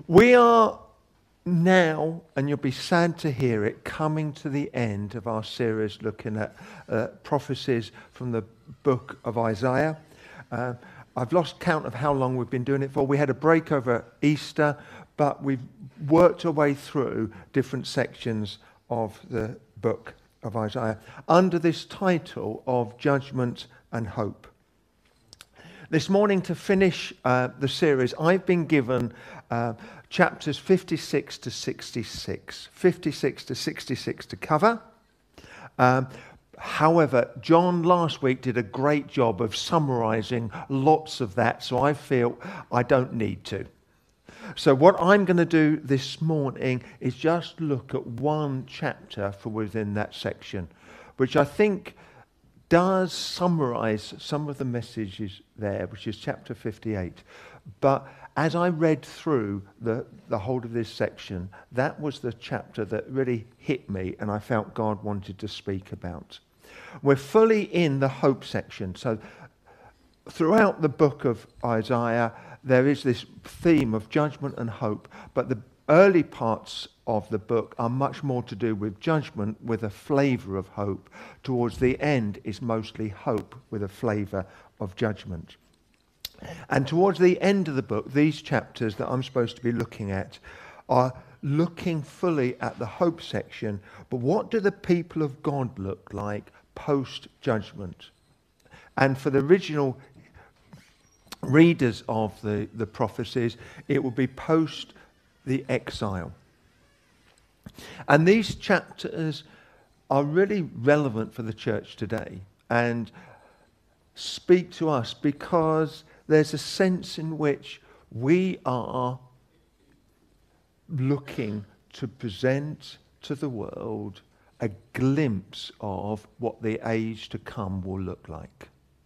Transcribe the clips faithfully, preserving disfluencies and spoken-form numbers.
We are now, and you'll be sad to hear it, coming to the end of our series looking at uh, prophecies from the book of Isaiah. Uh, I've lost count of how long we've been doing it for. We had a break over Easter, but we've worked our way through different sections of the book of Isaiah under this title of Judgment and Hope. This morning, to finish uh, the series, I've been given uh, chapters fifty-six to sixty-six. fifty-six to sixty-six to cover. Um, however, John last week did a great job of summarising lots of that, so I feel I don't need to. So what I'm going to do this morning is just look at one chapter for within that section, which I think does summarise some of the messages there, which is chapter fifty-eight. But as I read through the, the whole of this section, that was the chapter that really hit me and I felt God wanted to speak about. We're fully in the hope section. So throughout the book of Isaiah, there is this theme of judgment and hope, but the early parts of the book are much more to do with judgment with a flavour of hope. Towards the end is mostly hope with a flavour of judgment. And towards the end of the book, these chapters that I'm supposed to be looking at are looking fully at the hope section, but what do the people of God look like post-judgment? And for the original readers of the, the prophecies, it will be post the exile. And these chapters are really relevant for the church today and speak to us because there's a sense in which we are looking to present to the world a glimpse of what the age to come will look like.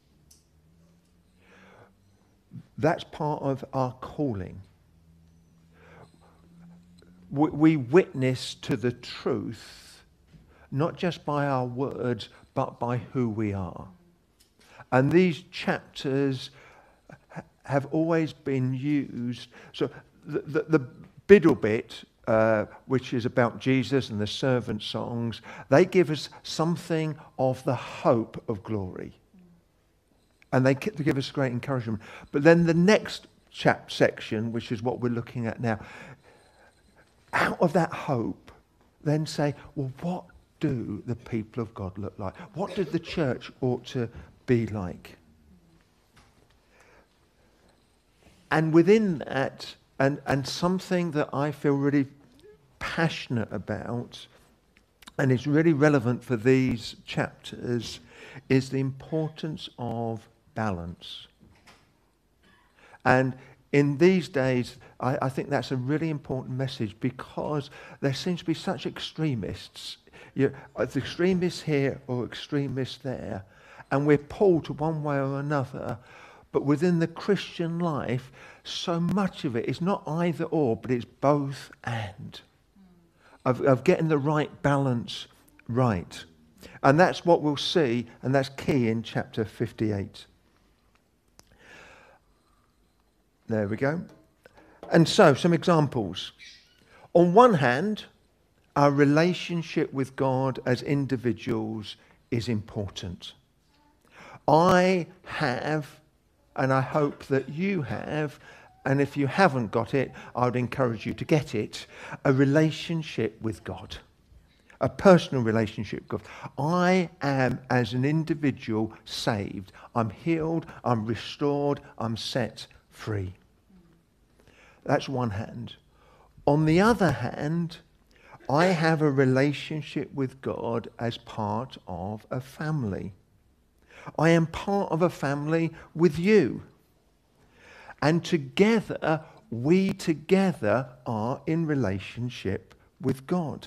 That's part of our calling. We witness to the truth, not just by our words, but by who we are. And these chapters have always been used. So the, the, the middle bit, uh, which is about Jesus and the servant songs, they give us something of the hope of glory. And they give us great encouragement. But then the next chap section, which is what we're looking at now, out of that hope, then say, well, what do the people of God look like? What did the church ought to be like? And within that, and, and something that I feel really passionate about, and is really relevant for these chapters, is the importance of balance. And in these days, I, I think that's a really important message because there seems to be such extremists. You know, extremists here or extremists there, and we're pulled to one way or another. But within the Christian life, so much of it is not either or, but it's both and. Of, of getting the right balance right. And that's what we'll see, and that's key in chapter fifty-eight. There we go. And so, some examples. On one hand, our relationship with God as individuals is important. I have, and I hope that you have, and if you haven't got it, I would encourage you to get it, a relationship with God. A personal relationship with God. I am, as an individual, saved. I'm healed, I'm restored, I'm set free. That's one hand. On the other hand, I have a relationship with God as part of a family. I am part of a family with you. And together, we together are in relationship with God.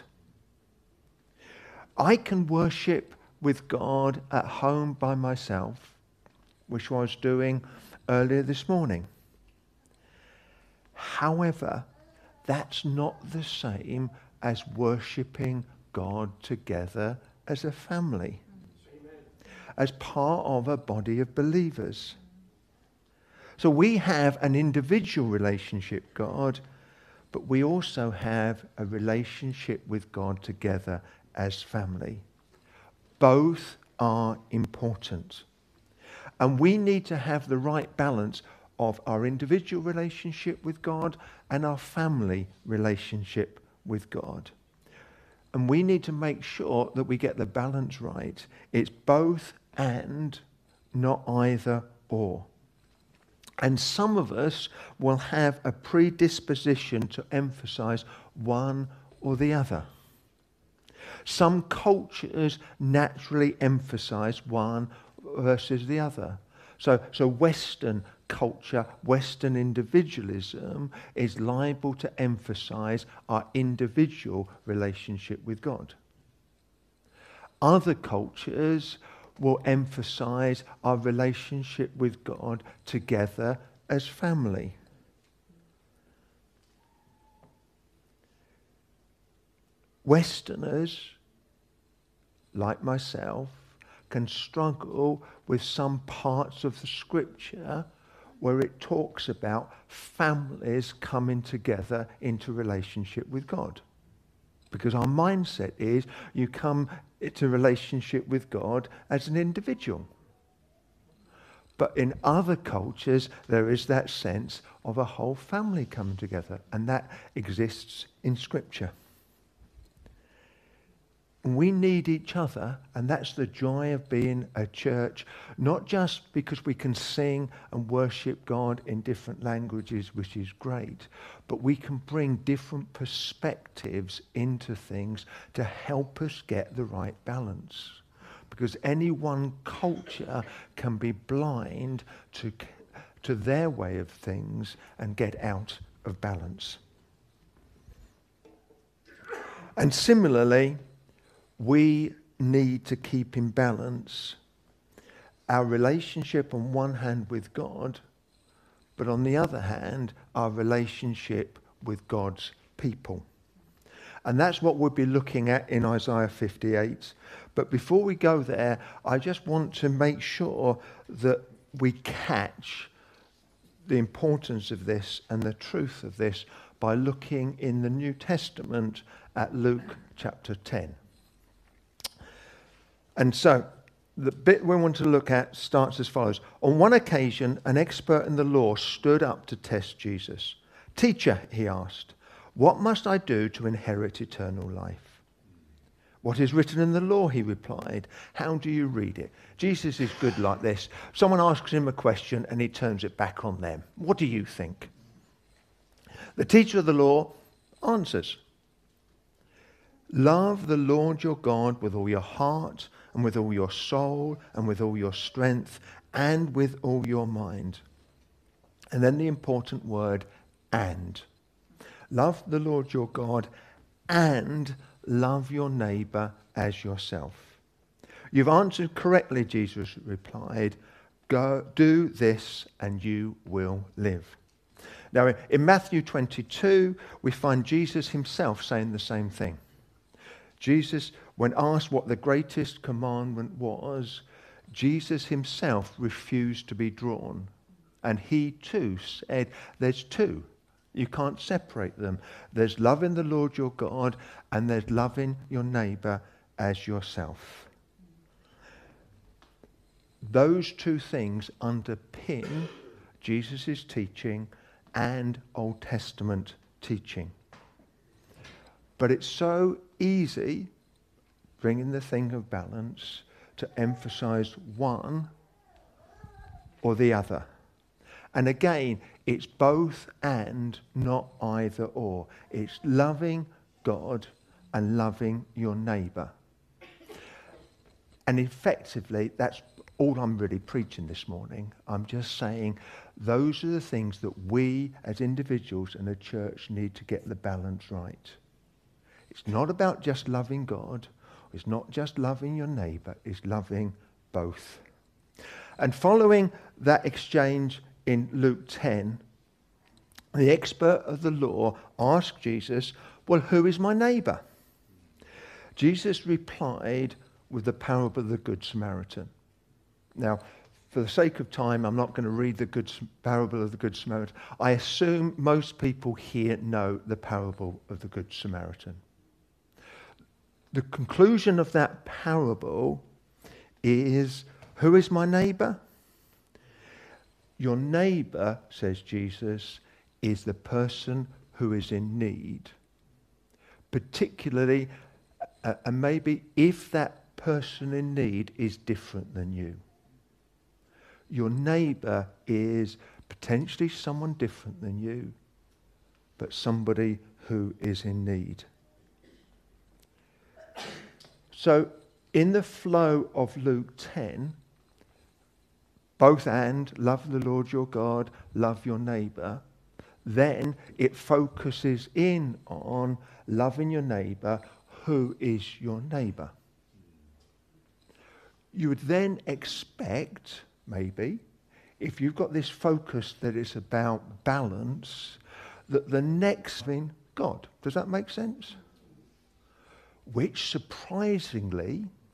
I can worship with God at home by myself, which I was doing earlier this morning. However, that's not the same as worshipping God together as a family, Amen. As part of a body of believers. So we have an individual relationship with God, but we also have a relationship with God together as family. Both are important. And we need to have the right balance of our individual relationship with God and our family relationship with God. And we need to make sure that we get the balance right. It's both and, not either or. And some of us will have a predisposition to emphasize one or the other. Some cultures naturally emphasize one versus the other. So, so Western culture, Western individualism is liable to emphasize our individual relationship with God. Other cultures will emphasize our relationship with God together as family. Westerners, like myself, can struggle with some parts of the scripture where it talks about families coming together into relationship with God. Because our mindset is you come into relationship with God as an individual. But in other cultures, there is that sense of a whole family coming together, and that exists in Scripture. We need each other, and that's the joy of being a church, not just because we can sing and worship God in different languages, which is great, but we can bring different perspectives into things to help us get the right balance. Because any one culture can be blind to, to their way of things and get out of balance. And similarly, we need to keep in balance our relationship on one hand with God, but on the other hand, our relationship with God's people. And that's what we'll be looking at in Isaiah fifty-eight. But before we go there, I just want to make sure that we catch the importance of this and the truth of this by looking in the New Testament at Luke chapter ten. And so, the bit we want to look at starts as follows. On one occasion, an expert in the law stood up to test Jesus. "Teacher," he asked, "what must I do to inherit eternal life?" "What is written in the law?" he replied. "How do you read it?" Jesus is good like this. Someone asks him a question and he turns it back on them. "What do you think?" The teacher of the law answers, "Love the Lord your God with all your heart and with all your soul and with all your strength and with all your mind." And then the important word, and. Love the Lord your God and love your neighbor as yourself. "You've answered correctly," Jesus replied. "Go, do this and you will live." Now in Matthew twenty-two, we find Jesus himself saying the same thing. Jesus, when asked what the greatest commandment was, Jesus himself refused to be drawn. And he too said, there's two. You can't separate them. There's loving the Lord your God and there's loving your neighbor as yourself. Those two things underpin Jesus' teaching and Old Testament teaching. But it's so easy, bringing the thing of balance, to emphasize one or the other. And again, it's both and, not either or. It's loving God and loving your neighbor. And effectively, that's all I'm really preaching this morning. I'm just saying those are the things that we as individuals and a church need to get the balance right. It's not about just loving God. It's not just loving your neighbor. It's loving both. And following that exchange in Luke ten, the expert of the law asked Jesus, "Well, who is my neighbor?" Jesus replied with the parable of the Good Samaritan. Now, for the sake of time, I'm not going to read the good parable of the Good Samaritan. I assume most people here know the parable of the Good Samaritan. The conclusion of that parable is, who is my neighbour? Your neighbour, says Jesus, is the person who is in need. Particularly, uh, and maybe if that person in need is different than you. Your neighbour is potentially someone different than you, but somebody who is in need. So, in the flow of Luke ten, both and, love the Lord your God, love your neighbour, then it focuses in on loving your neighbour, who is your neighbour. You would then expect, maybe, if you've got this focus that is about balance, that the next thing, God. Does that make sense? Which surprisingly